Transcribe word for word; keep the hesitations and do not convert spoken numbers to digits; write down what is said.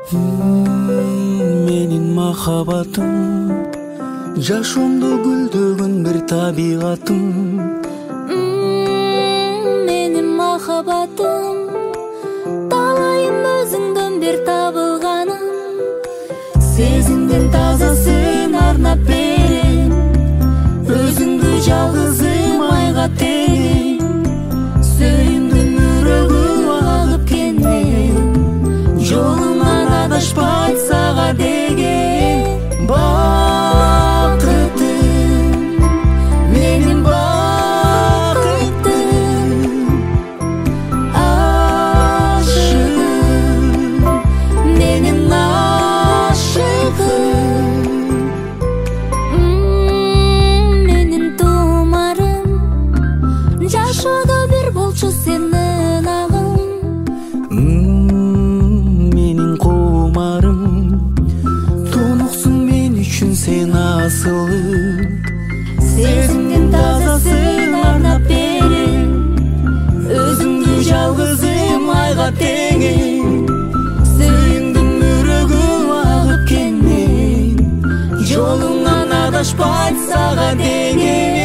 Менин махабатым, жашоомдо гүлдөгөн бир табигатым. Менин махабатым, талайым өзүңдөн бир табылганым. Сезимдин тазасын арнап берем, өзүңдү жалгызым айга теңейм. Сүйүмдүн үрөгү агып кенен, жолунан адашпайт сага деген бакытым. Менин бакытым, ашыгым, менин ашыгым. Менин тумарым, жашоодо бир болчу сенин агым. Менин кумарым, тунуксуң мен үчүн сен асылым. Сезимдин тазасын арнап берем, өзүңдү жалгызым айга теңейм. Сүйүмдүн үрөгү агып кенен, жолуңан адашпайт сага деген